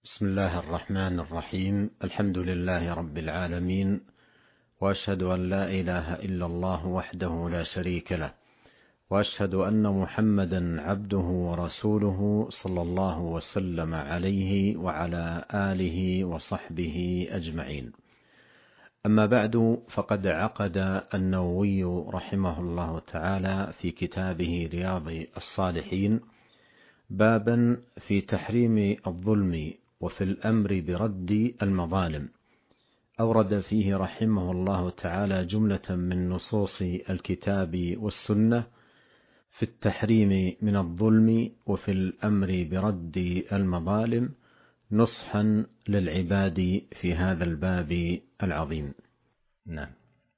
بسم الله الرحمن الرحيم. الحمد لله رب العالمين، وأشهد أن لا إله إلا الله وحده لا شريك له، وأشهد أن محمدا عبده ورسوله صلى الله وسلم عليه وعلى آله وصحبه أجمعين. أما بعد، فقد عقد النووي رحمه الله تعالى في كتابه رياض الصالحين بابا في تحريم الظلم وفي الأمر برد المظالم. أورد فيه رحمه الله تعالى جملة من نصوص الكتاب والسنة في التحريم من الظلم وفي الأمر برد المظالم، نصحا للعباد في هذا الباب العظيم. نعم.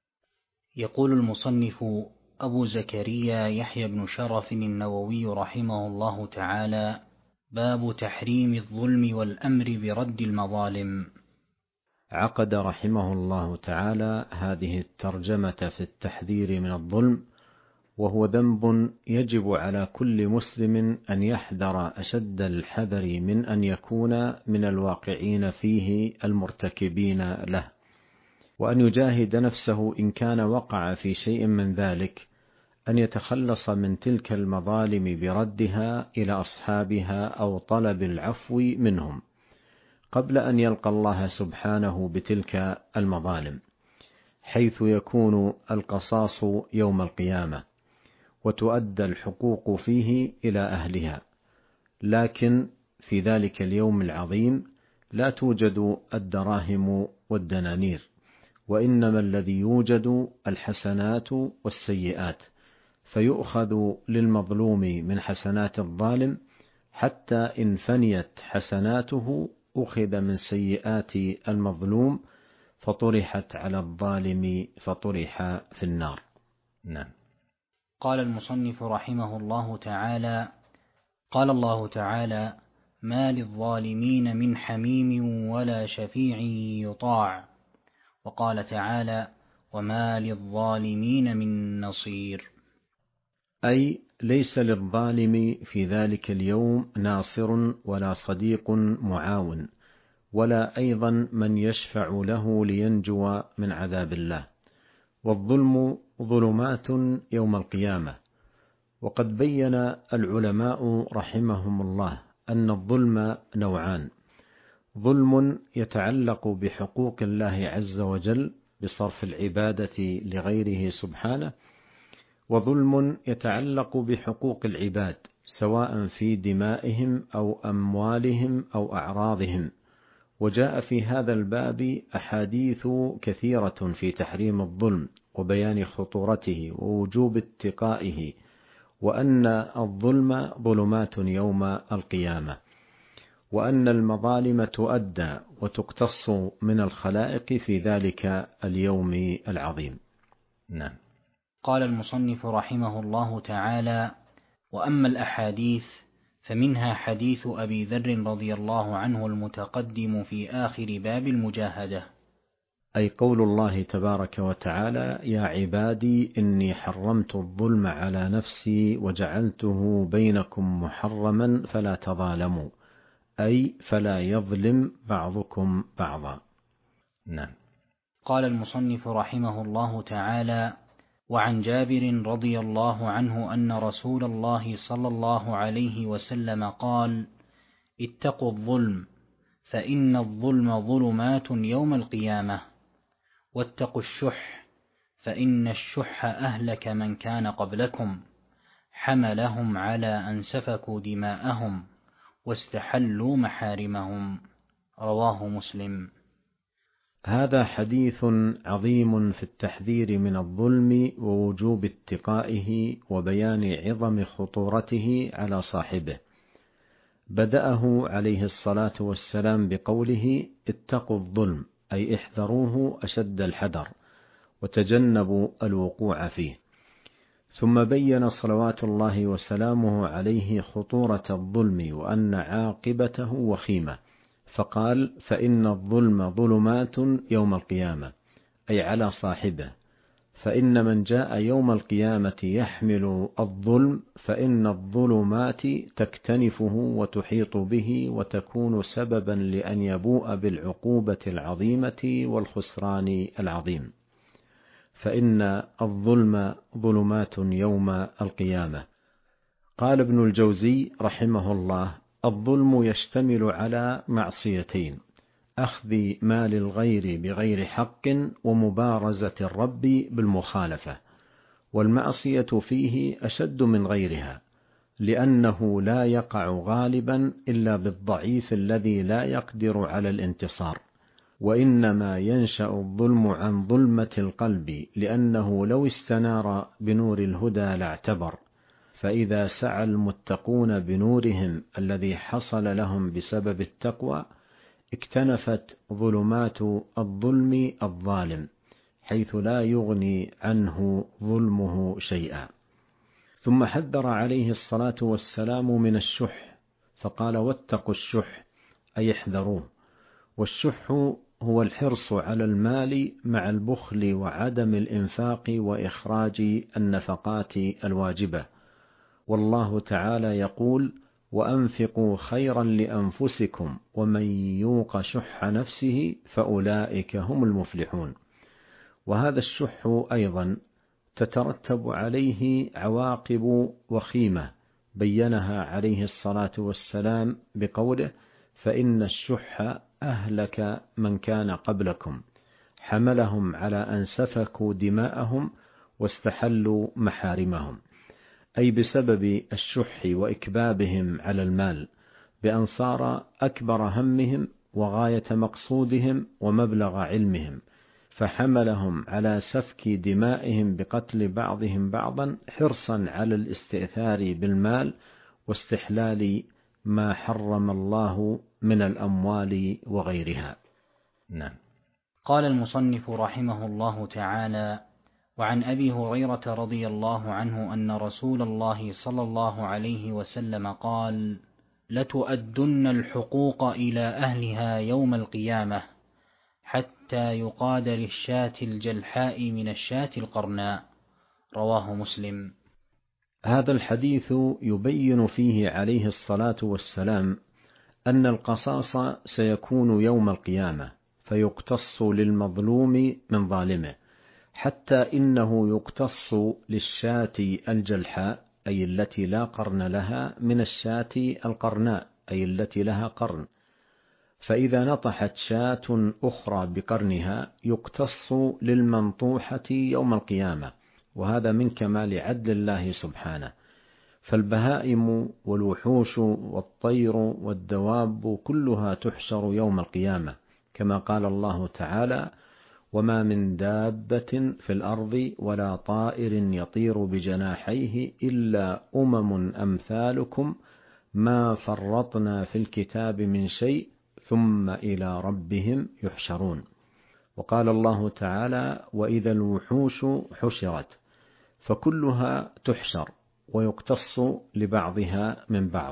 يقول المصنف أبو زكريا يحيى بن شرف النووي رحمه الله تعالى: باب تحريم الظلم والأمر برد المظالم. عقد رحمه الله تعالى هذه الترجمة في التحذير من الظلم، وهو ذنب يجب على كل مسلم أن يحذر أشد الحذر من أن يكون من الواقعين فيه المرتكبين له، وأن يجاهد نفسه إن كان وقع في شيء من ذلك أن يتخلص من تلك المظالم بردها إلى أصحابها أو طلب العفو منهم قبل أن يلقى الله سبحانه بتلك المظالم، حيث يكون القصاص يوم القيامة وتؤدى الحقوق فيه إلى أهلها. لكن في ذلك اليوم العظيم لا توجد الدراهم والدنانير، وإنما الذي يوجد الحسنات والسيئات، فيؤخذ للمظلوم من حسنات الظالم حتى إن فنيت حسناته أخذ من سيئات المظلوم فطرحت على الظالم فطرح في النار. نعم. قال المصنف رحمه الله تعالى: قال الله تعالى: ما للظالمين من حميم ولا شفيع يطاع. وقال تعالى: وما للظالمين من نصير. أي ليس للظالم في ذلك اليوم ناصر ولا صديق معاون، ولا أيضا من يشفع له لينجو من عذاب الله. والظلم ظلمات يوم القيامة. وقد بين العلماء رحمهم الله أن الظلم نوعان: ظلم يتعلق بحقوق الله عز وجل بصرف العبادة لغيره سبحانه، وظلم يتعلق بحقوق العباد سواء في دمائهم أو أموالهم أو أعراضهم. وجاء في هذا الباب أحاديث كثيرة في تحريم الظلم وبيان خطورته ووجوب اتقائه، وأن الظلم ظلمات يوم القيامة، وأن المظالم تؤدى وتقتص من الخلائق في ذلك اليوم العظيم. نعم. قال المصنف رحمه الله تعالى: وأما الأحاديث فمنها حديث أبي ذر رضي الله عنه المتقدم في آخر باب المجاهدة، أي قول الله تبارك وتعالى: يا عبادي إني حرمت الظلم على نفسي وجعلته بينكم محرما فلا تظالموا، أي فلا يظلم بعضكم بعضا. نعم. قال المصنف رحمه الله تعالى: وعن جابر رضي الله عنه أن رسول الله صلى الله عليه وسلم قال: اتقوا الظلم فإن الظلم ظلمات يوم القيامة، واتقوا الشح فإن الشح أهلك من كان قبلكم، حملهم على أن سفكوا دماءهم واستحلوا محارمهم. رواه مسلم. هذا حديث عظيم في التحذير من الظلم ووجوب اتقائه وبيان عظم خطورته على صاحبه. بدأه عليه الصلاة والسلام بقوله: اتقوا الظلم، أي احذروه أشد الحذر وتجنبوا الوقوع فيه. ثم بين صلوات الله وسلامه عليه خطورة الظلم وأن عاقبته وخيمة، فقال: فإن الظلم ظلمات يوم القيامة، أي على صاحبه، فإن من جاء يوم القيامة يحمل الظلم فإن الظلمات تكتنفه وتحيط به وتكون سببا لأن يبوء بالعقوبة العظيمة والخسران العظيم، فإن الظلم ظلمات يوم القيامة. قال ابن الجوزي رحمه الله: الظلم يشتمل على معصيتين: أخذ مال الغير بغير حق ومبارزة الرب بالمخالفة، والمعصية فيه أشد من غيرها، لأنه لا يقع غالبا إلا بالضعيف الذي لا يقدر على الانتصار، وإنما ينشأ الظلم عن ظلمة القلب، لأنه لو استنار بنور الهدى لاعتبر، فإذا سعى المتقون بنورهم الذي حصل لهم بسبب التقوى اكتنفت ظلمات الظلم الظالم، حيث لا يغني عنه ظلمه شيئا. ثم حذر عليه الصلاة والسلام من الشح، فقال: واتقوا الشح، أي احذروه. والشح هو الحرص على المال مع البخل وعدم الإنفاق وإخراج النفقات الواجبة، والله تعالى يقول: وأنفقوا خيرا لأنفسكم ومن يوق شح نفسه فأولئك هم المفلحون. وهذا الشح أيضا تترتب عليه عواقب وخيمة بينها عليه الصلاة والسلام بقوله: فإن الشح أهلك من كان قبلكم، حملهم على أن سفكوا دماءهم واستحلوا محارمهم، أي بسبب الشح وإكبابهم على المال، بأن صار أكبر همهم وغاية مقصودهم ومبلغ علمهم، فحملهم على سفك دمائهم بقتل بعضهم بعضا حرصا على الاستئثار بالمال واستحلال ما حرم الله من الأموال وغيرها. نعم. قال المصنف رحمه الله تعالى: وعن أبي هريرة رضي الله عنه أن رسول الله صلى الله عليه وسلم قال: لتؤدن الحقوق إلى أهلها يوم القيامة حتى يقاد للشاة الجلحاء من الشاة القرناء. رواه مسلم. هذا الحديث يبين فيه عليه الصلاة والسلام أن القصاص سيكون يوم القيامة، فيقتص للمظلوم من ظالمه، حتى إنه يقتص للشاة الجلحاء أي التي لا قرن لها من الشاة القرناء أي التي لها قرن، فإذا نطحت شاة أخرى بقرنها يقتص للمنطوحة يوم القيامة، وهذا من كمال عدل الله سبحانه. فالبهائم والوحوش والطير والدواب كلها تحشر يوم القيامة، كما قال الله تعالى: وما من دابة في الأرض ولا طائر يطير بجناحيه إلا أمثالكم ما فرطنا في الكتاب من شيء ثم إلى ربهم يحشرون. وقال الله تعالى: وإذا الوحوش حشرت، فكلها تحشر ويقتص لبعضها من بعض.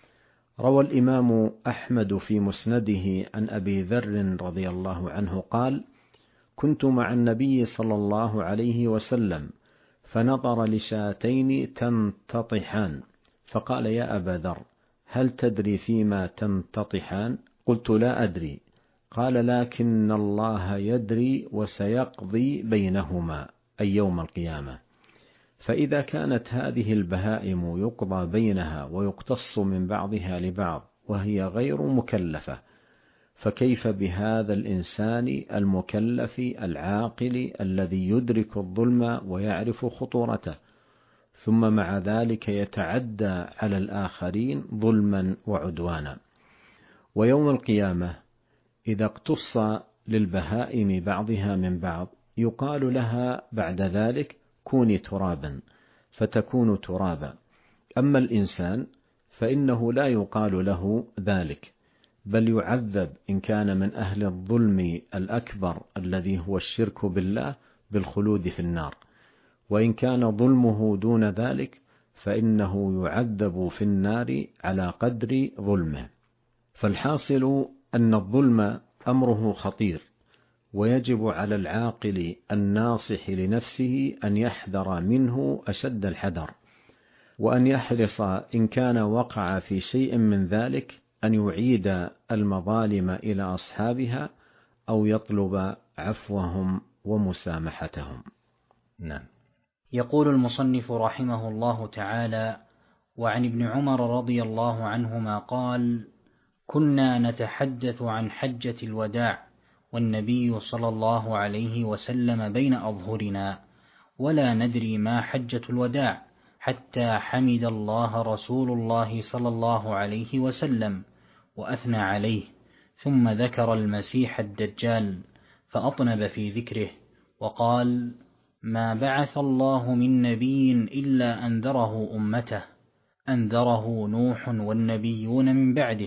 روى الإمام أحمد في مسنده عن أبي ذر رضي الله عنه قال: كنت مع النبي صلى الله عليه وسلم فنظر لشاتين تنتطحان، فقال: يا أبا ذر، هل تدري فيما تنتطحان؟ قلت: لا أدري. قال: لكن الله يدري وسيقضي بينهما، أي يوم القيامة. فإذا كانت هذه البهائم يقضى بينها ويقتص من بعضها لبعض وهي غير مكلفة، فكيف بهذا الإنسان المكلف العاقل الذي يدرك الظلم ويعرف خطورته، ثم مع ذلك يتعدى على الآخرين ظلما وعدوانا. ويوم القيامة إذا اقتص للبهائم بعضها من بعض يقال لها بعد ذلك: كوني ترابا، فتكون ترابا. أما الإنسان فإنه لا يقال له ذلك، بل يعذب إن كان من أهل الظلم الأكبر الذي هو الشرك بالله بالخلود في النار، وإن كان ظلمه دون ذلك فإنه يعذب في النار على قدر ظلمه. فالحاصل أن الظلم أمره خطير، ويجب على العاقل الناصح لنفسه أن يحذر منه أشد الحذر، وأن يحرص إن كان وقع في شيء من ذلك أن يعيد المظالم إلى أصحابها أو يطلب عفوهم ومسامحتهم. نعم. يقول المصنف رحمه الله تعالى: وعن ابن عمر رضي الله عنهما قال: كنا نتحدث عن حجة الوداع والنبي صلى الله عليه وسلم بين أظهرنا، ولا ندري ما حجة الوداع، حتى حمد الله رسول الله صلى الله عليه وسلم وأثنى عليه، ثم ذكر المسيح الدجال فأطنب في ذكره، وقال: ما بعث الله من نبي إلا أنذره أمته، أنذره نوح والنبيون من بعده،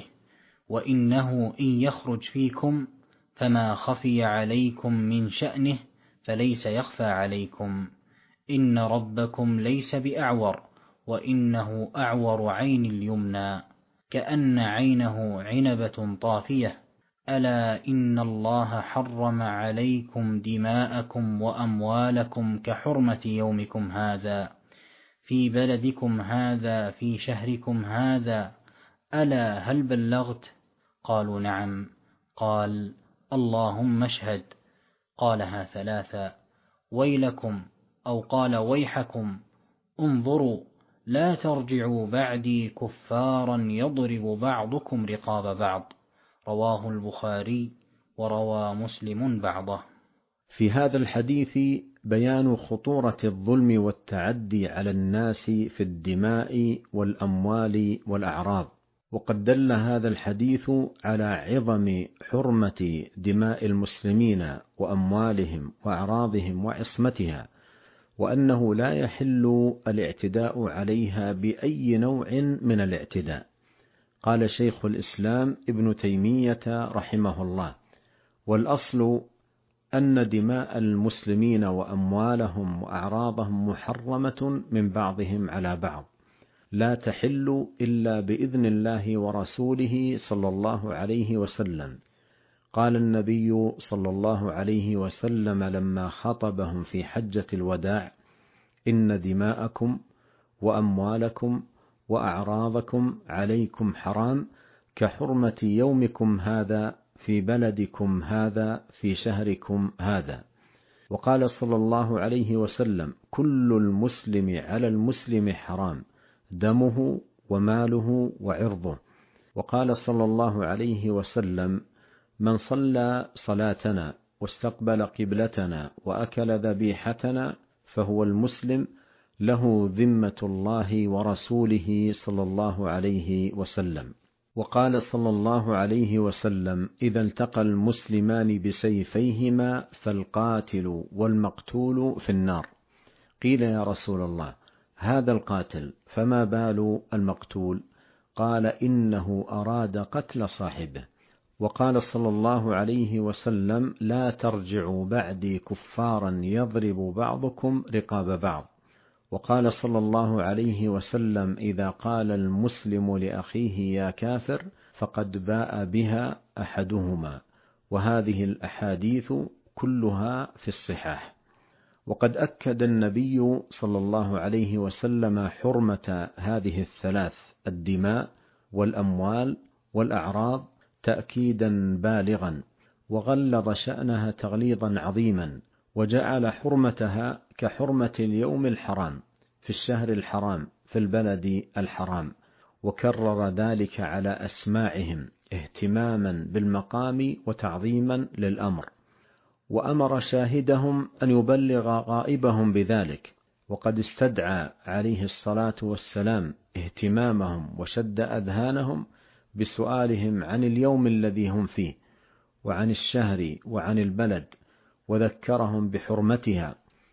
وإنه إن يخرج فيكم فما خفي عليكم من شأنه فليس يخفى عليكم، إن ربكم ليس بأعور، وإنه أعور عين اليمنى كأن عينه عنبة طافية، ألا إن الله حرم عليكم دماءكم وأموالكم كحرمة يومكم هذا في بلدكم هذا في شهركم هذا، ألا هل بلغت؟ قالوا نعم. قال: اللهم اشهد. قالها ثلاثا. ويلكم، أو قال ويحكم، انظروا لا ترجعوا بعدي كفارا يضرب بعضكم رقاب بعض. رواه البخاري وروى مسلم بعضه. في هذا الحديث بيان خطورة الظلم والتعدي على الناس في الدماء والأموال والأعراض، وقد دل هذا الحديث على عظم حرمة دماء المسلمين وأموالهم وأعراضهم وعصمتها، وأنه لا يحل الاعتداء عليها بأي نوع من الاعتداء. قال شيخ الإسلام ابن تيمية رحمه الله: والأصل أن دماء المسلمين وأموالهم وأعراضهم محرمة من بعضهم على بعض، لا تحل إلا بإذن الله ورسوله صلى الله عليه وسلم. قال النبي صلى الله عليه وسلم لما خطبهم في حجة الوداع: إن دماءكم وأموالكم وأعراضكم عليكم حرام كحرمة يومكم هذا في بلدكم هذا في شهركم هذا. وقال صلى الله عليه وسلم: كل المسلم على المسلم حرام، دمه وماله وعرضه. وقال صلى الله عليه وسلم: من صلى صلاتنا واستقبل قبلتنا وأكل ذبيحتنا فهو المسلم، له ذمة الله ورسوله صلى الله عليه وسلم. وقال صلى الله عليه وسلم: إذا التقى المسلمان بسيفيهما فالقاتل والمقتول في النار. قيل: يا رسول الله، هذا القاتل، فما بال المقتول؟ قال: إنه أراد قتل صاحبه. وقال صلى الله عليه وسلم: لا ترجعوا بعدي كفارا يضرب بعضكم رقاب بعض. وقال صلى الله عليه وسلم: إذا قال المسلم لأخيه يا كافر فقد باء بها أحدهما. وهذه الأحاديث كلها في الصحاح. وقد أكد النبي صلى الله عليه وسلم حرمة هذه الثلاث: الدماء والأموال والأعراض، تأكيدا بالغا، وغلظ شأنها تغليظا عظيما، وجعل حرمتها كحرمة اليوم الحرام في الشهر الحرام في البلد الحرام، وكرر ذلك على أسماعهم اهتماما بالمقام وتعظيما للأمر، وأمر شاهدهم أن يبلغ غائبهم بذلك. وقد استدعى عليه الصلاة والسلام اهتمامهم وشد أذهانهم بسؤالهم عن اليوم الذي هم فيه وعن الشهر وعن البلد، وذكرهم بحرمتها،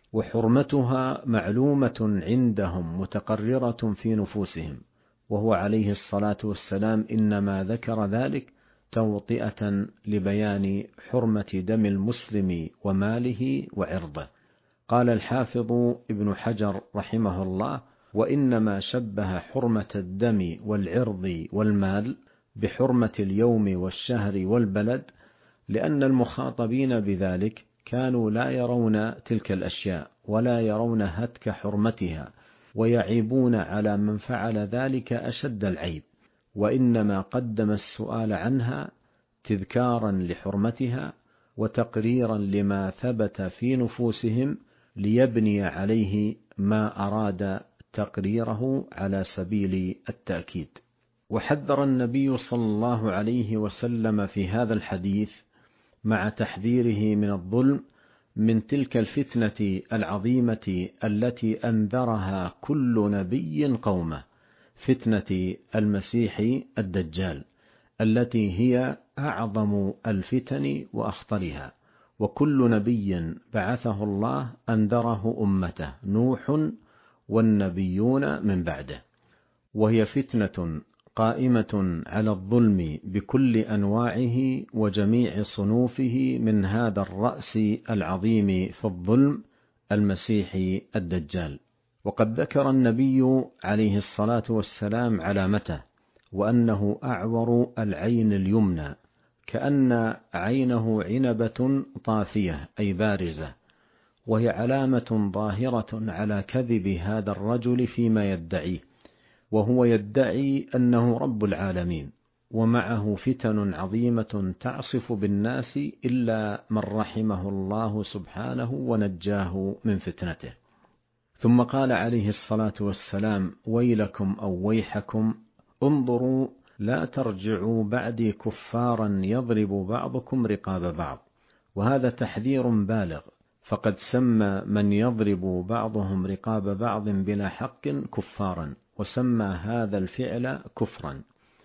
وحرمتها معلومة عندهم متقررة في نفوسهم، وهو عليه الصلاة والسلام إنما ذكر ذلك توطئة لبيان حرمة دم المسلم وماله وعرضه. قال الحافظ ابن حجر رحمه الله: وإنما شبه حرمة الدم والعرض والمال بحرمة اليوم والشهر والبلد لأن المخاطبين بذلك كانوا لا يرون تلك الأشياء ولا يرون هتك حرمتها، ويعيبون على من فعل ذلك أشد العيب، وإنما قدم السؤال عنها تذكارا لحرمتها وتقريرا لما ثبت في نفوسهم، ليبني عليه ما أراد تقريره على سبيل التأكيد. وحذر النبي صلى الله عليه وسلم في هذا الحديث مع تحذيره من الظلم من تلك الفتنة العظيمة التي أنذرها كل نبي قومه، فتنة المسيح الدجال، التي هي أعظم الفتن وأخطرها، وكل نبي بعثه الله أنذره أمته، نوح والنبيون من بعده، وهي فتنة قائمة على الظلم بكل أنواعه وجميع صنوفه، من هذا الرأس العظيم في الظلم المسيح الدجال. وقد ذكر النبي عليه الصلاة والسلام علامته، وأنه أعور العين اليمنى، كأن عينه عنبة طافية أي بارزة، وهي علامة ظاهرة على كذب هذا الرجل فيما يدعيه، وهو يدعي أنه رب العالمين، ومعه فتن عظيمة تعصف بالناس إلا من رحمه الله سبحانه ونجاه من فتنته. ثم قال عليه الصلاة والسلام: ويلكم أو ويحكم، انظروا لا ترجعوا بعدي كفارا يضرب بعضكم رقاب بعض. وهذا تحذير بالغ، فقد سمى من يضرب بعضهم رقاب بعض بلا حق كفارا، وسمى هذا الفعل كفرا،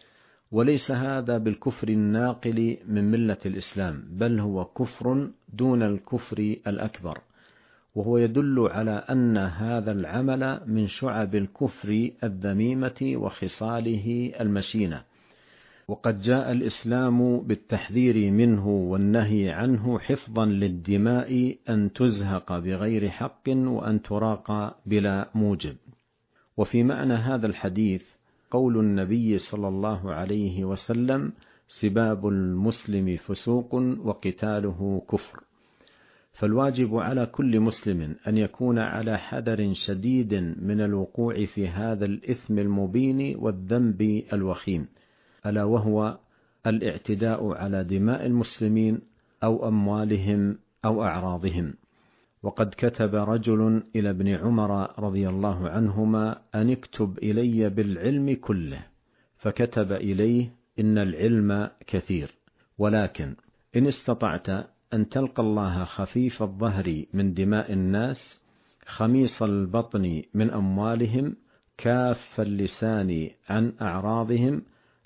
وليس هذا بالكفر الناقل من ملة الإسلام، بل هو كفر دون الكفر الأكبر، وهو يدل على أن هذا العمل من شعب الكفر الذميمة وخصاله المشينة. وقد جاء الإسلام بالتحذير منه والنهي عنه حفظا للدماء أن تزهق بغير حق وأن تراق بلا موجب. وفي معنى هذا الحديث قول النبي صلى الله عليه وسلم: سباب المسلم فسوق وقتاله كفر. فالواجب على كل مسلم أن يكون على حذر شديد من الوقوع في هذا الإثم المبين والذنب الوخيم، ألا وهو الاعتداء على دماء المسلمين أو أموالهم أو أعراضهم. وقد كتب رجل إلى ابن عمر رضي الله عنهما أن اكتب إلي بالعلم كله، فكتب إليه: إن العلم كثير، ولكن إن استطعت أن تلقى الله خفيف الظهر من دماء الناس، خميص البطن من أموالهم، كاف اللسان عن أعراضهم،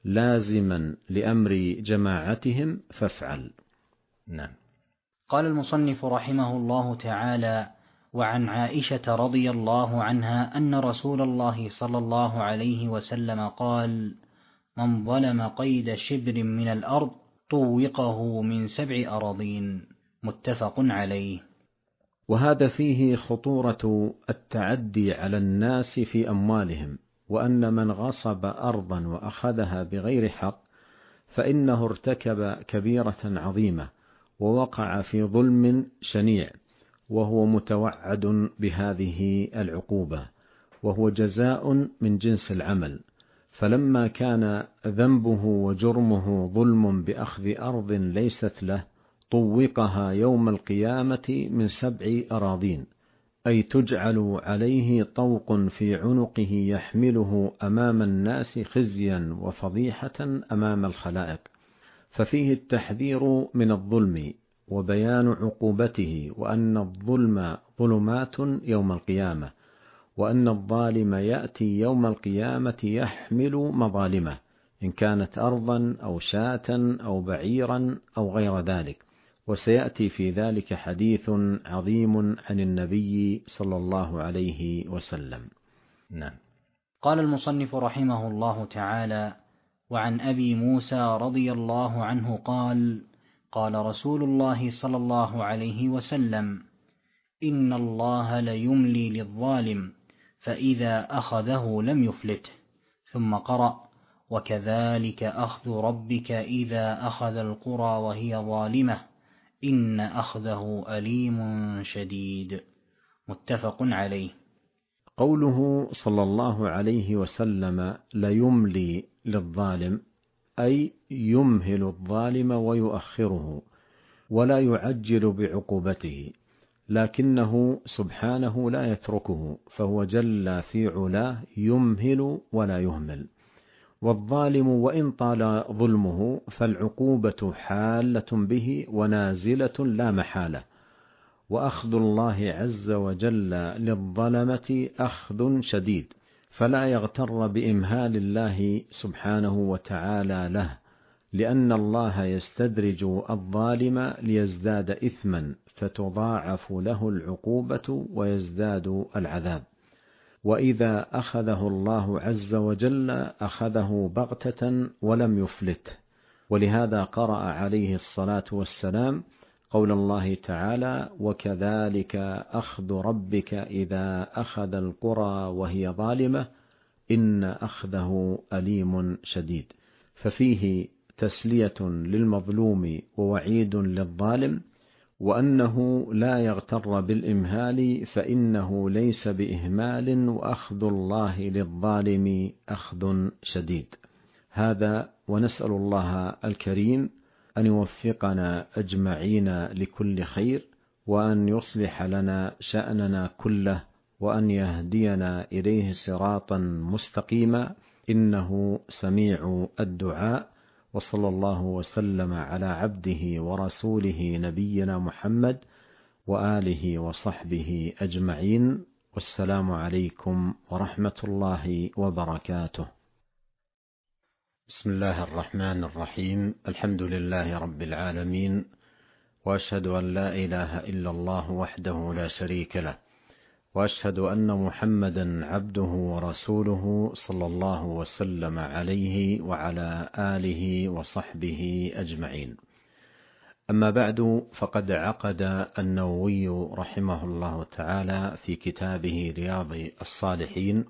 لازما لأمر جماعتهم، فافعل. نعم. قال المصنف رحمه الله تعالى: وعن عائشة رضي الله عنها أن رسول الله صلى الله عليه وسلم قال: من ظلم قيد شبر من الأرض طوقه من 7 أراضين. متفق عليه. وهذا فيه خطورة التعدي على الناس في أموالهم، وأن من غصب أرضا وأخذها بغير حق فإنه ارتكب كبيرة عظيمة ووقع في ظلم شنيع، وهو متوعد بهذه العقوبة، وهو جزاء من جنس العمل. فلما كان ذنبه وجرمه ظلم بأخذ أرض ليست له، طوقها يوم القيامة من 7 أراضين، أي تجعل عليه طوق في عنقه يحمله أمام الناس خزيا وفضيحة أمام الخلائق. ففيه التحذير من الظلم وبيان عقوبته، وأن الظلم ظلمات يوم القيامة، وأن الظالم يأتي يوم القيامة يحمل مظالمه، إن كانت أرضا أو شاة أو بعيرا أو غير ذلك. وسيأتي في ذلك حديث عظيم عن النبي صلى الله عليه وسلم. نعم. قال المصنف رحمه الله تعالى: وعن أبي موسى رضي الله عنه قال: قال رسول الله صلى الله عليه وسلم: إن الله ليملي للظالم فإذا أخذه لم يفلته. ثم قرأ: وكذلك أخذ ربك إذا أخذ القرى وهي ظالمة إن أخذه أليم شديد. متفق عليه. قوله صلى الله عليه وسلم ليملي للظالم أي يمهل الظالم ويؤخره ولا يعجل بعقوبته، لكنه سبحانه لا يتركه، فهو جل في علاه يمهل ولا يهمل. والظالم وإن طال ظلمه فالعقوبة حالة به ونازلة لا محالة، وأخذ الله عز وجل للظلمة أخذ شديد، فلا يغتر بإمهال الله سبحانه وتعالى له، لأن الله يستدرج الظالم ليزداد إثما فتضاعف له العقوبة ويزداد العذاب. وإذا أخذه الله عز وجل أخذه بغتة ولم يفلته، ولهذا قرأ عليه الصلاة والسلام قول الله تعالى وكذلك أخذ ربك إذا أخذ القرى وهي ظالمة إن أخذه أليم شديد، ففيه تسلية للمظلوم ووعيد للظالم، وأنه لا يغتر بالإمهال فإنه ليس بإهمال، وأخذ الله للظالم أخذ شديد. هذا، ونسأل الله الكريم أن يوفقنا أجمعين لكل خير، وأن يصلح لنا شأننا كله، وأن يهدينا إليه صراطا مستقيما، إنه سميع الدعاء. وصلى الله وسلم على عبده ورسوله نبينا محمد وآله وصحبه أجمعين، والسلام عليكم ورحمة الله وبركاته. بسم الله الرحمن الرحيم. الحمد لله رب العالمين، وأشهد أن لا إله إلا الله وحده لا شريك له، وأشهد أن محمدا عبده ورسوله صلى الله وسلم عليه وعلى آله وصحبه أجمعين. أما بعد، فقد عقد النووي رحمه الله تعالى في كتابه رياض الصالحين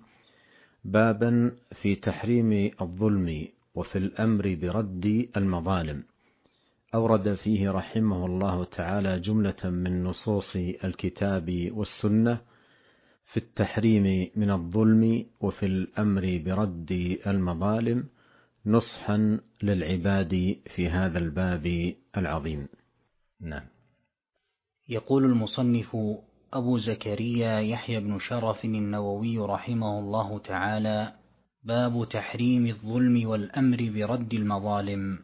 بابا في تحريم الظلم وفي الأمر برد المظالم. أورد فيه رحمه الله تعالى جملة من نصوص الكتاب والسنة في التحريم من الظلم وفي الأمر برد المظالم، نصحا للعباد في هذا الباب العظيم. نعم. يقول المصنف أبو زكريا يحيى بن شرف النووي رحمه الله تعالى: باب تحريم الظلم والأمر برد المظالم.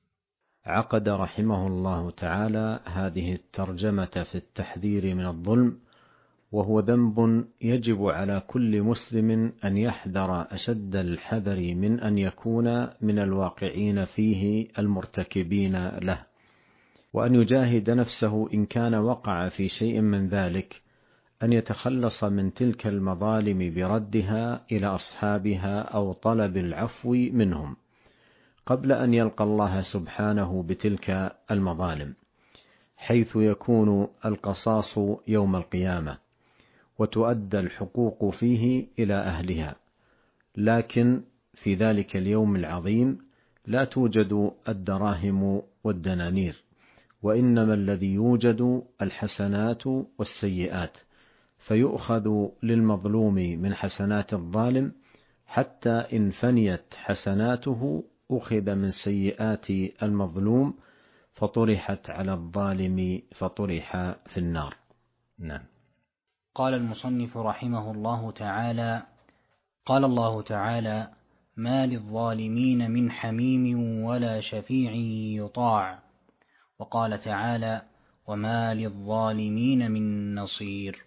عقد رحمه الله تعالى هذه الترجمة في التحذير من الظلم، وهو ذنب يجب على كل مسلم أن يحذر أشد الحذر من أن يكون من الواقعين فيه المرتكبين له، وأن يجاهد نفسه إن كان وقع في شيء من ذلك أن يتخلص من تلك المظالم بردها إلى أصحابها أو طلب العفو منهم قبل أن يلقى الله سبحانه بتلك المظالم، حيث يكون القصاص يوم القيامة وتؤدى الحقوق فيه إلى أهلها. لكن في ذلك اليوم العظيم لا توجد الدراهم والدنانير، وإنما الذي يوجد الحسنات والسيئات، فيؤخذ للمظلوم من حسنات الظالم حتى إن فنيت حسناته أخذ من سيئات المظلوم فطرحت على الظالم فطرح في النار. نعم. قال المصنف رحمه الله تعالى: قال الله تعالى: ما للظالمين من حميم ولا شفيع يطاع. وقال تعالى: وما للظالمين من نصير.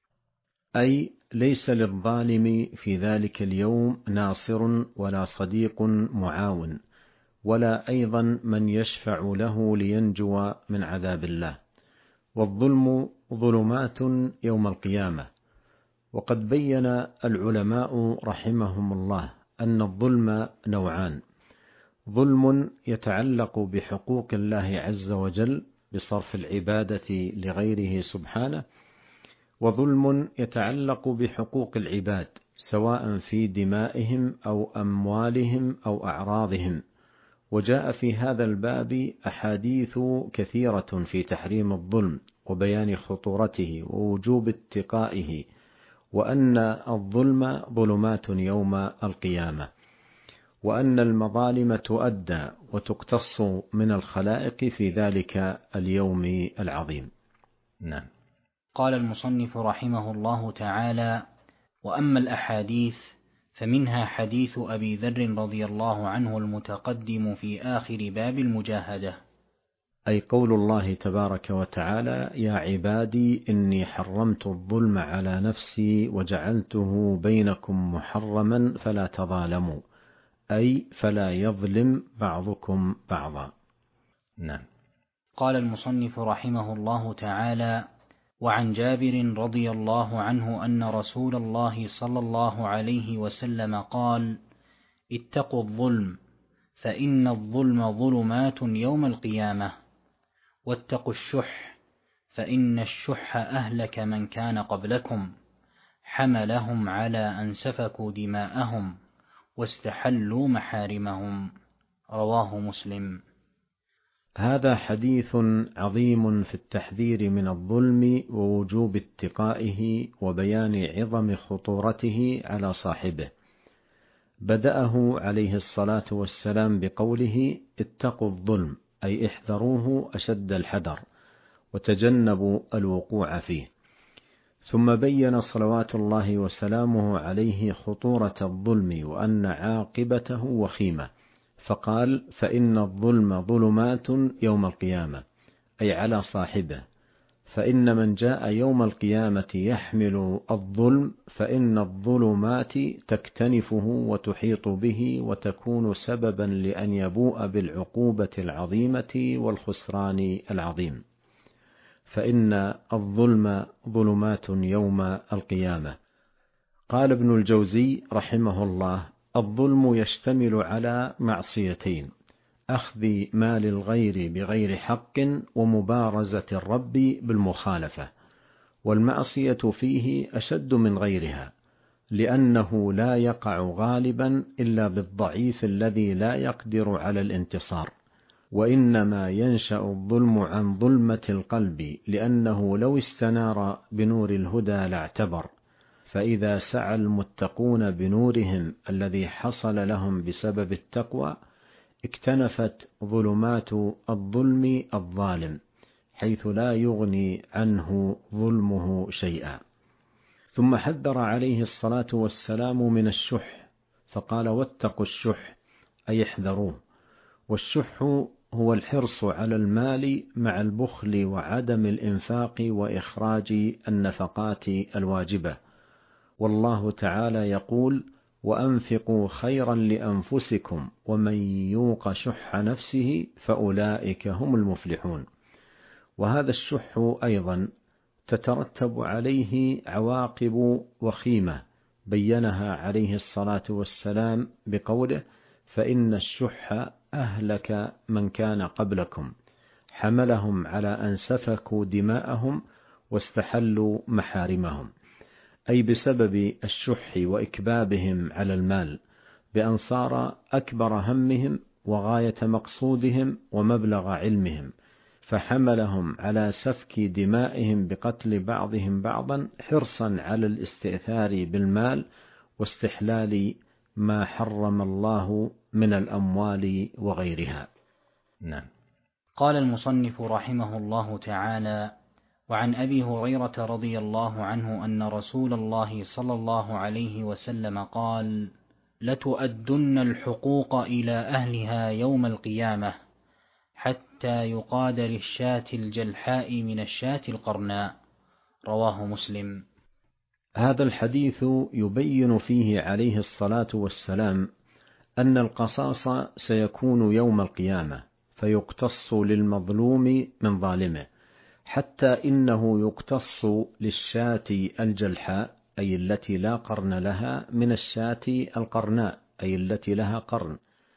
أي ليس للظالم في ذلك اليوم ناصر ولا صديق معاون، ولا أيضا من يشفع له لينجو من عذاب الله. والظلم ظلمات يوم القيامة. وقد بين العلماء رحمهم الله أن الظلم نوعان: ظلم يتعلق بحقوق الله عز وجل بصرف العبادة لغيره سبحانه، وظلم يتعلق بحقوق العباد سواء في دمائهم أو أموالهم أو أعراضهم. وجاء في هذا الباب أحاديث كثيرة في تحريم الظلم وبيان خطورته ووجوب اتقائه، وأن الظلم ظلمات يوم القيامة، وأن المظالم تؤدى وتقتص من الخلائق في ذلك اليوم العظيم. نعم. قال المصنف رحمه الله تعالى: وأما الأحاديث فمنها حديث أبي ذر رضي الله عنه المتقدم في آخر باب المجاهدة، أي قول الله تبارك وتعالى: يا عبادي إني حرمت الظلم على نفسي وجعلته بينكم محرما فلا تظالموا، أي فلا يظلم بعضكم بعضا. نعم. قال المصنف رحمه الله تعالى: وعن جابر رضي الله عنه أن رسول الله صلى الله عليه وسلم قال: اتقوا الظلم فإن الظلم ظلمات يوم القيامة، واتقوا الشح فإن الشح أهلك من كان قبلكم، حملهم على أن سفكوا دماءهم واستحلوا محارمهم. رواه مسلم. هذا حديث عظيم في التحذير من الظلم ووجوب اتقائه وبيان عظم خطورته على صاحبه. بدأه عليه الصلاة والسلام بقوله: اتقوا الظلم، أي احذروه أشد الحذر وتجنبوا الوقوع فيه. ثم بين صلوات الله وسلامه عليه خطورة الظلم وأن عاقبته وخيمة، فقال: فإن الظلم ظلمات يوم القيامة، أي على صاحبه، فإن من جاء يوم القيامة يحمل الظلم فإن الظلمات تكتنفه وتحيط به وتكون سببا لأن يبوء بالعقوبة العظيمة والخسران العظيم. فإن الظلم ظلمات يوم القيامة. قال ابن الجوزي رحمه الله: الظلم يشتمل على معصيتين: أخذ مال الغير بغير حق، ومبارزة الرب بالمخالفة. والمعصية فيه أشد من غيرها، لأنه لا يقع غالبا إلا بالضعيف الذي لا يقدر على الانتصار، وإنما ينشأ الظلم عن ظلمة القلب، لأنه لو استنار بنور الهدى لاعتبر، فإذا سعى المتقون بنورهم الذي حصل لهم بسبب التقوى اكتنفت ظلمات الظلم الظالم، حيث لا يغني عنه ظلمه شيئا. ثم حذر عليه الصلاة والسلام من الشح، فقال: واتقوا الشح، أي احذروه. والشح هو الحرص على المال مع البخل وعدم الإنفاق وإخراج النفقات الواجبة. والله تعالى يقول: وأنفقوا خيرا لأنفسكم ومن يوق شح نفسه فأولئك هم المفلحون. وهذا الشح أيضا تترتب عليه عواقب وخيمة بينها عليه الصلاة والسلام بقوله: فإن الشح أهلك من كان قبلكم، حملهم على أن سفكوا دماءهم واستحلوا محارمهم، أي بسبب الشح وإكبابهم على المال، بأن صار أكبر همهم وغاية مقصودهم ومبلغ علمهم، فحملهم على سفك دمائهم بقتل بعضهم بعضا حرصا على الاستئثار بالمال واستحلال ما حرم الله من الأموال وغيرها. نعم. قال المصنف رحمه الله تعالى: وعن أبي هريرة رضي الله عنه أن رسول الله صلى الله عليه وسلم قال: لتؤدن الحقوق إلى أهلها يوم القيامة، حتى يقاد للشاة الجلحاء من الشاة القرناء. رواه مسلم. هذا الحديث يبين فيه عليه الصلاة والسلام أن القصاص سيكون يوم القيامة، فيقتص للمظلوم من ظالمه، حتى إنه يقتص للشاة الجلحاء، أي التي لا قرن لها، من الشاة القرناء، أي التي لها قرن.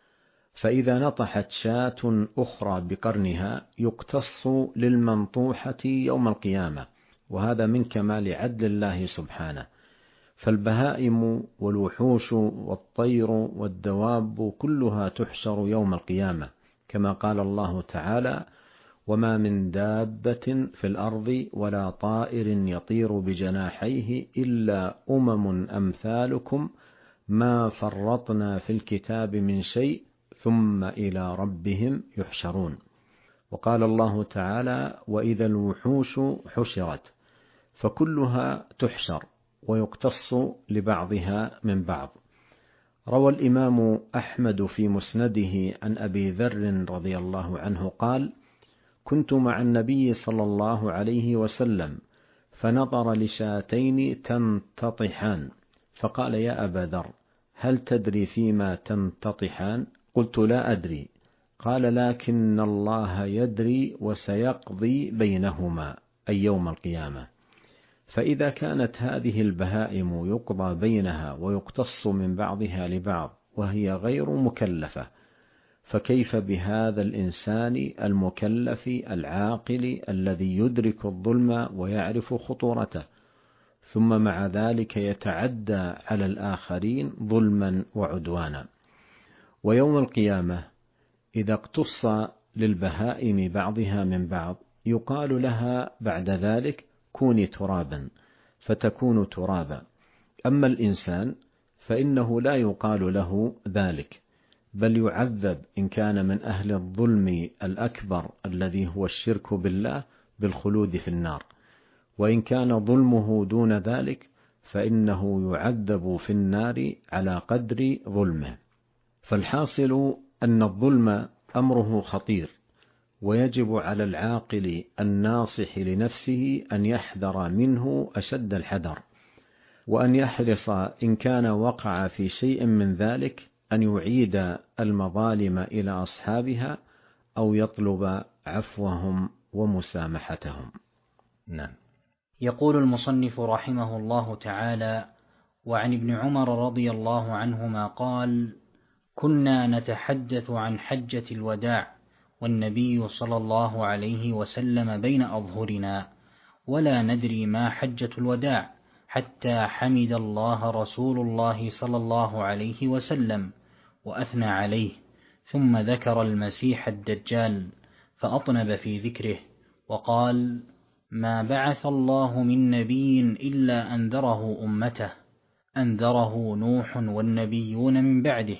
فإذا نطحت شاة أخرى بقرنها يقتص للمنطوحة يوم القيامة، وهذا من كمال عدل الله سبحانه. فالبهائم والوحوش والطير والدواب كلها تحشر يوم القيامة، كما قال الله تعالى: وما من دابة في الأرض ولا طائر يطير بجناحيه إلا أمثالكم ما فرطنا في الكتاب من شيء ثم إلى ربهم يحشرون. وقال الله تعالى: وإذا الوحوش حشرت، فكلها تحشر ويقتص لبعضها من بعض. روى الإمام أحمد في مسنده عن أبي ذر رضي الله عنه قال: كنت مع النبي صلى الله عليه وسلم فنظر لشاتين تنتطحان، فقال: يا أبا ذر، هل تدري فيما تنتطحان؟ قلت: لا أدري. قال: لكن الله يدري وسيقضي بينهما، أي يوم القيامة. فإذا كانت هذه البهائم يقضى بينها ويقتص من بعضها لبعض وهي غير مكلفة، فكيف بهذا الإنسان المكلف العاقل الذي يدرك الظلم ويعرف خطورته، ثم مع ذلك يتعدى على الآخرين ظلما وعدوانا؟ ويوم القيامة إذا اقتص للبهائم بعضها من بعض يقال لها بعد ذلك: كوني ترابا، فتكون ترابا. أما الإنسان فإنه لا يقال له ذلك، بل يعذب إن كان من أهل الظلم الأكبر الذي هو الشرك بالله بالخلود في النار، وإن كان ظلمه دون ذلك فإنه يعذب في النار على قدر ظلمه. فالحاصل أن الظلم أمره خطير، ويجب على العاقل الناصح لنفسه أن يحذر منه أشد الحذر، وأن يحرص إن كان وقع في شيء من ذلك أن يعيد المظالم إلى أصحابها أو يطلب عفوهم ومسامحتهم. نعم. يقول المصنف رحمه الله تعالى: وعن ابن عمر رضي الله عنهما قال: كنا نتحدث عن حجة الوداع والنبي صلى الله عليه وسلم بين أظهرنا، ولا ندري ما حجة الوداع، حتى حمد الله رسول الله صلى الله عليه وسلم وأثنى عليه، ثم ذكر المسيح الدجال فأطنب في ذكره، وقال: ما بعث الله من نبي إلا أنذره أمته، أنذره نوح والنبيون من بعده،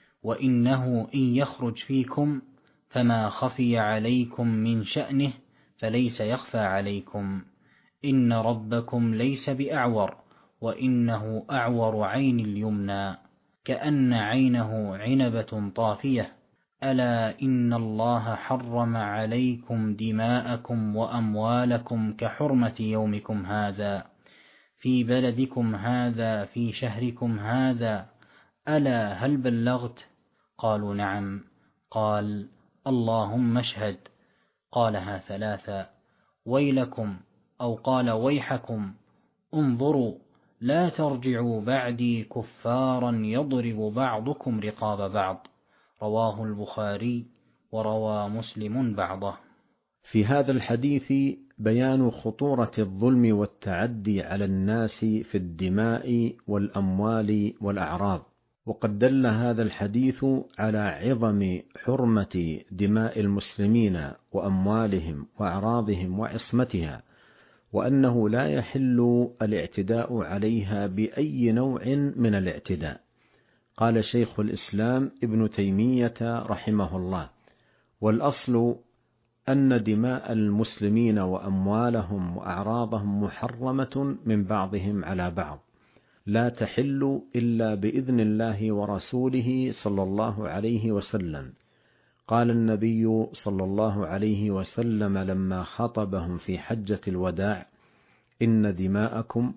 وإنه إن يخرج فيكم فما خفي عليكم من شأنه فليس يخفى عليكم، إن ربكم ليس بأعور، وإنه أعور عين اليمنى كأن عينه عنبة طافية، ألا إن الله حرم عليكم دماءكم وأموالكم كحرمة يومكم هذا في بلدكم هذا في شهركم هذا، ألا هل بلغت؟ قالوا: نعم. قال: اللهم اشهد. قالها ثلاثا. ويلكم، أو قال: ويحكم، انظروا لا ترجعوا بعدي كفارا يضرب بعضكم رقاب بعض. رواه البخاري، وروى مسلم بعضه. في هذا الحديث بيان خطورة الظلم والتعدي على الناس في الدماء والأموال والأعراض، وقد دل هذا الحديث على عظم حرمة دماء المسلمين وأموالهم وأعراضهم وعصمتها، وأنه لا يحل الاعتداء عليها بأي نوع من الاعتداء. قال شيخ الإسلام ابن تيمية رحمه الله: والأصل أن دماء المسلمين وأموالهم وأعراضهم محرمة من بعضهم على بعض، لا تحل إلا بإذن الله ورسوله صلى الله عليه وسلم. قال النبي صلى الله عليه وسلم لما خطبهم في حجة الوداع: إن دماءكم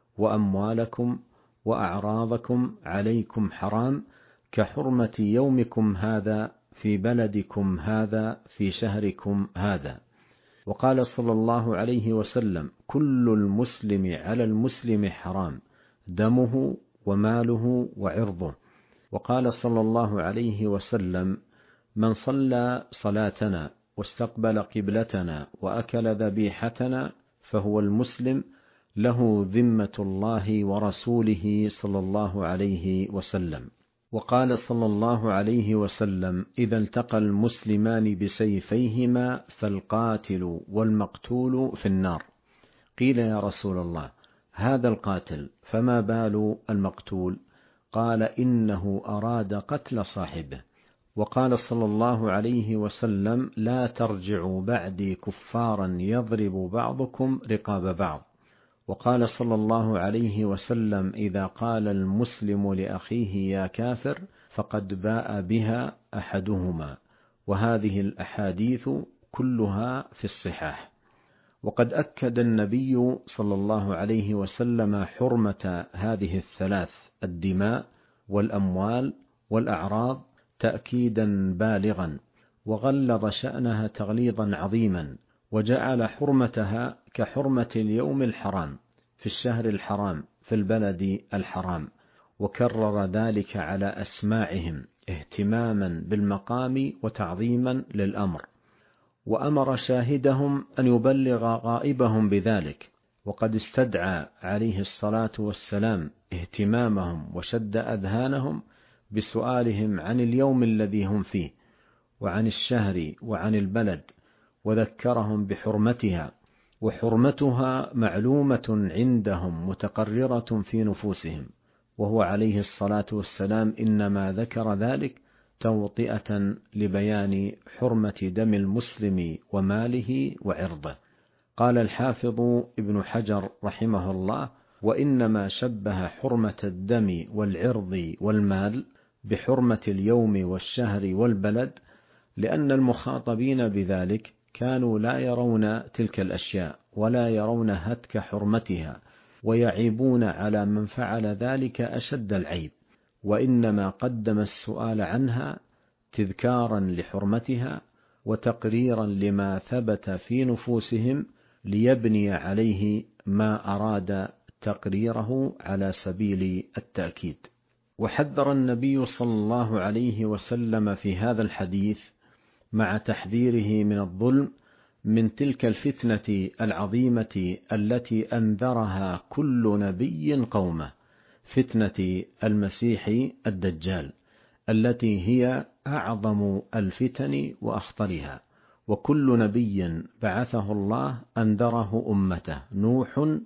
وأموالكم وأعراضكم عليكم حرام كحرمة يومكم هذا في بلدكم هذا في شهركم هذا. وقال صلى الله عليه وسلم: كل المسلم على المسلم حرام، دمه وماله وعرضه. وقال صلى الله عليه وسلم: من صلى صلاتنا واستقبل قبلتنا وأكل ذبيحتنا فهو المسلم له ذمة الله ورسوله صلى الله عليه وسلم. وقال صلى الله عليه وسلم: إذا التقى المسلمان بسيفيهما فالقاتل والمقتول في النار. قيل: يا رسول الله، هذا القاتل، فما بال المقتول؟ قال: إنه أراد قتل صاحبه. وقال صلى الله عليه وسلم: لا ترجعوا بعدي كفارا يضرب بعضكم رقاب بعض. وقال صلى الله عليه وسلم: إذا قال المسلم لأخيه يا كافر فقد باء بها أحدهما. وهذه الأحاديث كلها في الصحاح. وقد أكد النبي صلى الله عليه وسلم حرمة هذه الثلاث: الدماء والأموال والأعراض، تأكيدا بالغا، وغلظ شأنها تغليظا عظيما، وجعل حرمتها كحرمة اليوم الحرام في الشهر الحرام في البلد الحرام، وكرر ذلك على أسماعهم اهتماما بالمقام وتعظيما للأمر، وأمر شاهدهم أن يبلغ غائبهم بذلك. وقد استدعى عليه الصلاة والسلام اهتمامهم وشد أذهانهم بسؤالهم عن اليوم الذي هم فيه، وعن الشهر، وعن البلد، وذكرهم بحرمتها، وحرمتها معلومة عندهم متقررة في نفوسهم، وهو عليه الصلاة والسلام إنما ذكر ذلك توطئة لبيان حرمة دم المسلم وماله وعرضه. قال الحافظ ابن حجر رحمه الله: وإنما شبه حرمة الدم والعرض والمال بحرمة اليوم والشهر والبلد، لأن المخاطبين بذلك كانوا لا يرون تلك الأشياء ولا يرون هتك حرمتها، ويعيبون على من فعل ذلك أشد العيب، وإنما قدم السؤال عنها تذكارا لحرمتها وتقريرا لما ثبت في نفوسهم، ليبني عليه ما أراد تقريره على سبيل التأكيد. وحذر النبي صلى الله عليه وسلم في هذا الحديث مع تحذيره من الظلم من تلك الفتنة العظيمة التي أنذرها كل نبي قومه، فتنة المسيح الدجال، التي هي أعظم الفتن وأخطرها. وكل نبي بعثه الله أنذره أمته، نوح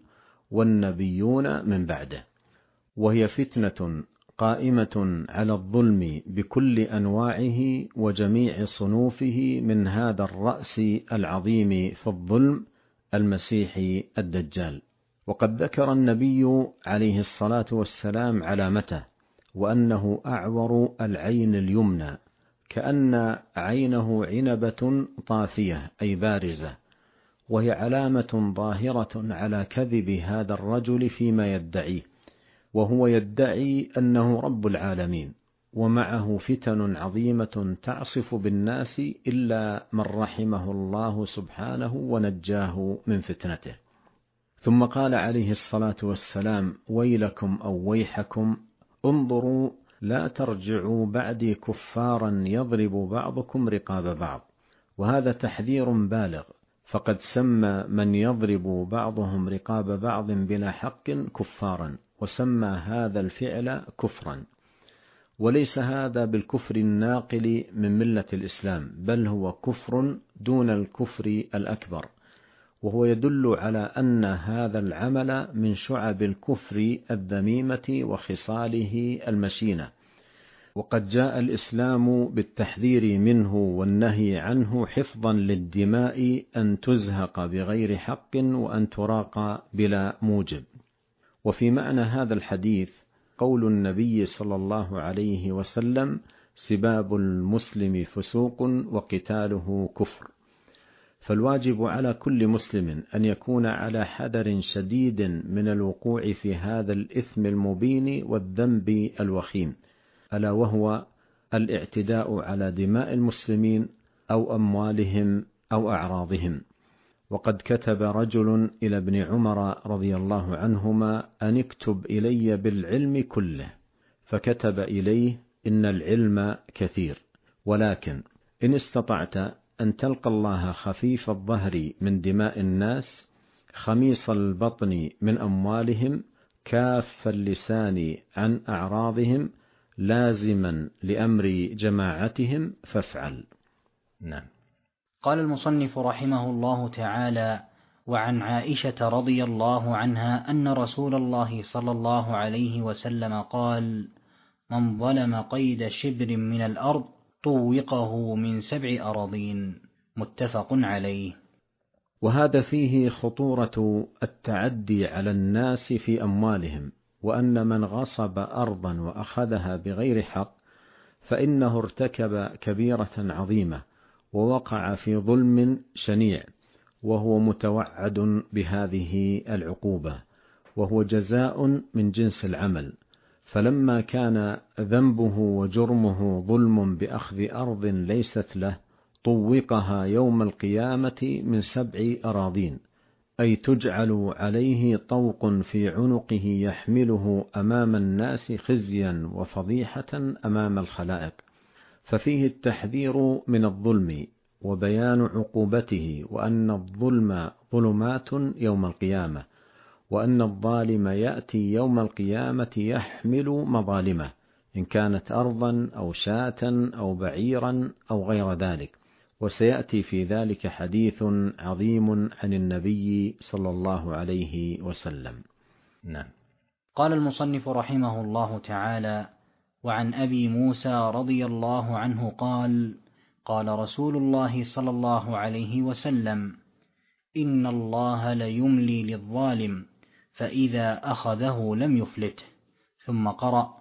والنبيون من بعده، وهي فتنة قائمة على الظلم بكل أنواعه وجميع صنوفه، من هذا الرأس العظيم في الظلم المسيح الدجال. وقد ذكر النبي عليه الصلاة والسلام علامته، وأنه أعور العين اليمنى، كأن عينه عنبة طافية أي بارزة، وهي علامة ظاهرة على كذب هذا الرجل فيما يدعيه، وهو يدعي أنه رب العالمين، ومعه فتن عظيمة تعصف بالناس إلا من رحمه الله سبحانه ونجاه من فتنته. ثم قال عليه الصلاة والسلام: ويلكم أو ويحكم، انظروا لا ترجعوا بعدي كفارا يضرب بعضكم رقاب بعض. وهذا تحذير بالغ، فقد سمى من يضرب بعضهم رقاب بعض بلا حق كفارا، وسمى هذا الفعل كفرا، وليس هذا بالكفر الناقل من ملة الإسلام، بل هو كفر دون الكفر الأكبر، وهو يدل على أن هذا العمل من شعب الكفر الذميمة وخصاله المشينة. وقد جاء الإسلام بالتحذير منه والنهي عنه حفظا للدماء أن تزهق بغير حق وأن تراق بلا موجب. وفي معنى هذا الحديث قول النبي صلى الله عليه وسلم: سباب المسلم فسوق وقتاله كفر. فالواجب على كل مسلم أن يكون على حذر شديد من الوقوع في هذا الإثم المبين والذنب الوخيم، ألا وهو الاعتداء على دماء المسلمين أو أموالهم أو أعراضهم. وقد كتب رجل إلى ابن عمر رضي الله عنهما أن اكتب إلي بالعلم كله، فكتب إليه: إن العلم كثير، ولكن إن استطعت أن تلقى الله خفيف الظهر من دماء الناس خميص البطن من أموالهم، كاف اللسان عن أعراضهم، لازما لأمر جماعتهم فافعل. نعم. قال المصنف رحمه الله تعالى: وعن عائشة رضي الله عنها أن رسول الله صلى الله عليه وسلم قال: من ظلم قيد شبر من الأرض طوقه من 7 أراضين. متفق عليه. وهذا فيه خطورة التعدي على الناس في أموالهم، وأن من غصب أرضا وأخذها بغير حق فإنه ارتكب كبيرة عظيمة ووقع في ظلم شنيع، وهو متوعد بهذه العقوبة، وهو جزاء من جنس العمل. فلما كان ذنبه وجرمه ظلم بأخذ أرض ليست له، طوقها يوم القيامة من 7 أراضين، أي تجعل عليه طوق في عنقه يحمله أمام الناس خزيا وفضيحة أمام الخلائق. ففيه التحذير من الظلم وبيان عقوبته، وأن الظلم ظلمات يوم القيامة، وأن الظالم يأتي يوم القيامة يحمل مظالمه، إن كانت أرضا أو شاة أو بعيرا أو غير ذلك. وسيأتي في ذلك حديث عظيم عن النبي صلى الله عليه وسلم. نعم. قال المصنف رحمه الله تعالى: وعن أبي موسى رضي الله عنه قال: قال رسول الله صلى الله عليه وسلم: إن الله ليملي للظالم فإذا أخذه لم يفلته. ثم قرأ: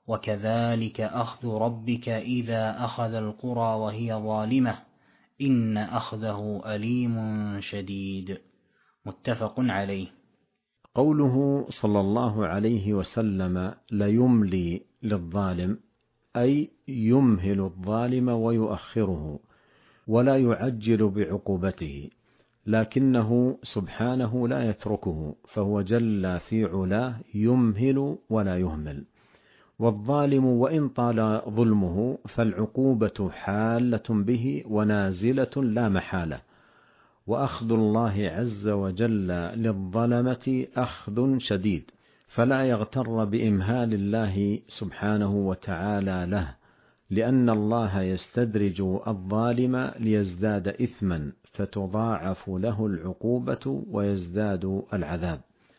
وكذلك أخذ ربك إذا أخذ القرى وهي ظالمة إن أخذه أليم شديد. متفق عليه. قوله صلى الله عليه وسلم ليملي للظالم، أي يمهل الظالم ويؤخره ولا يعجل بعقوبته، لكنه سبحانه لا يتركه، فهو جل في علاه يمهل ولا يهمل. والظالم وإن طال ظلمه فالعقوبة حالة به ونازلة لا محالة. وأخذ الله عز وجل للظلمة أخذ شديد، فلا يغتر بإمهال الله سبحانه وتعالى له، لأن الله يستدرج الظالم ليزداد إثما فتضاعف له العقوبة ويزداد العذاب.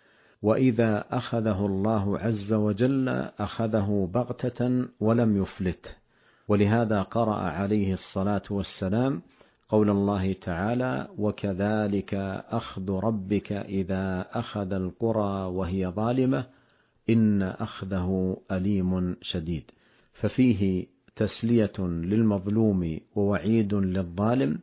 وإذا أخذه الله عز وجل أخذه بغتة ولم يفلته. ولهذا قرأ عليه الصلاة والسلام قول الله تعالى: وكذلك أخذ ربك إذا أخذ القرى وهي ظالمة إن أخذه أليم شديد. ففيه تسلية للمظلوم ووعيد للظالم،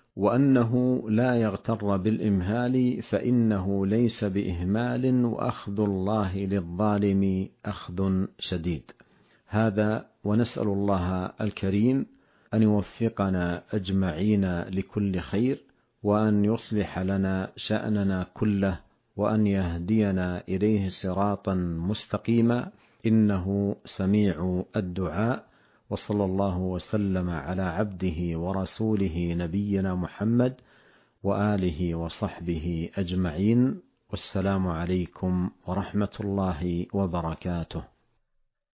وأنه لا يغتر بالإمهال فإنه ليس بإهمال، وأخذ الله للظالم أخذ شديد. هذا، ونسأل الله الكريم أن يوفقنا أجمعين لكل خير، وأن يصلح لنا شأننا كله، وأن يهدينا إليه صراطا مستقيما، إنه سميع الدعاء. وصلى الله وسلم على عبده ورسوله نبينا محمد وآله وصحبه أجمعين، والسلام عليكم ورحمة الله وبركاته.